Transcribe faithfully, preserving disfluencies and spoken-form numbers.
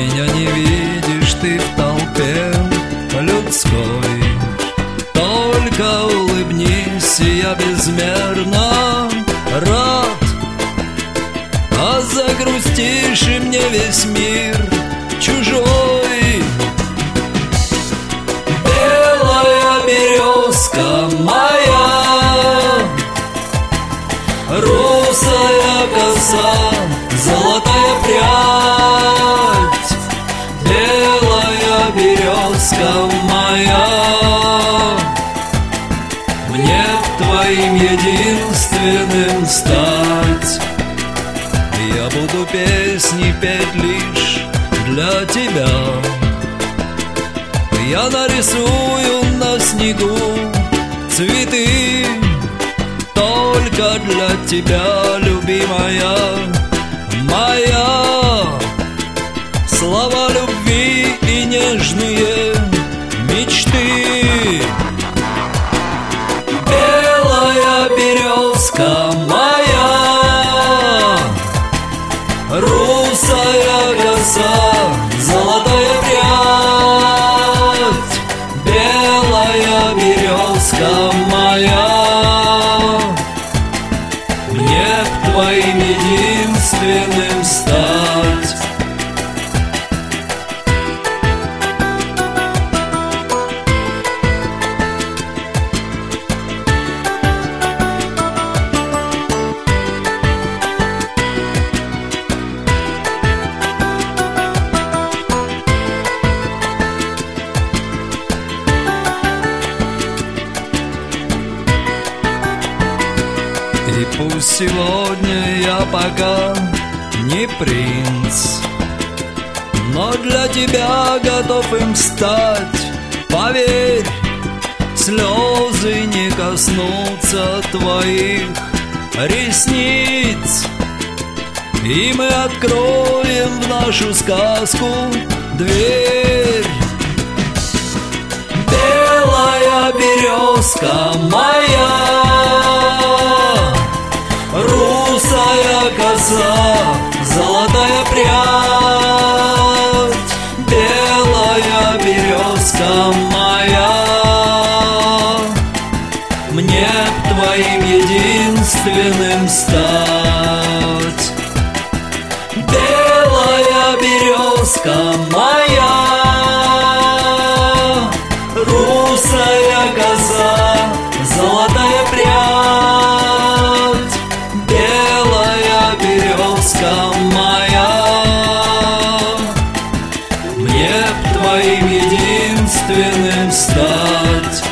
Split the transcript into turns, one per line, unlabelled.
Меня не видишь ты в толпе людской, только улыбнись, и я безмерно рад. А загрустишь, и мне весь мир чужой. Белая березка моя, русая коса, золотая прядь. Белая березка моя, мне твоим единственным стать. Я буду песни петь лишь для тебя. Я нарисую на снегу цветы только для тебя, любимая моя. Слова любви и нежные мечты. Белая березка моя, русая коса, золотая прядь. Белая березка моя, мне твоим единственным стать. И пусть сегодня я пока не принц, но для тебя готов им стать. Поверь, слезы не коснутся твоих ресниц, и мы откроем в нашу сказку дверь. Белая березка моя, русая коса, золотая прядь. Белая березка моя, мне твоим единственным стать. Белая березка моя, русая коса, золотая прядь. Белая березка моя, мне твоим единственным стать.